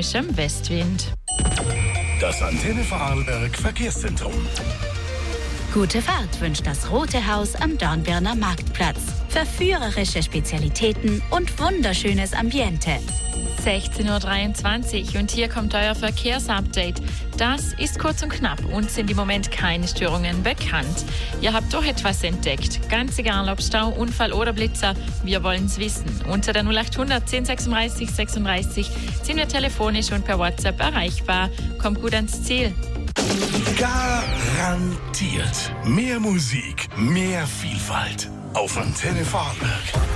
stürmischem Westwind. Das Antenne Vorarlberg Verkehrszentrum. Gute Fahrt wünscht das Rote Haus am Dornbirner Marktplatz. Verführerische Spezialitäten und wunderschönes Ambiente. 16.23 Uhr und hier kommt euer Verkehrsupdate. Das ist kurz und knapp. Uns sind im Moment keine Störungen bekannt. Ihr habt doch etwas entdeckt. Ganz egal, ob Stau, Unfall oder Blitzer, wir wollen es wissen. Unter der 0800 1036 36 sind wir telefonisch und per WhatsApp erreichbar. Kommt gut ans Ziel. Garantiert mehr Musik, mehr Vielfalt auf Antenne Vorarlberg.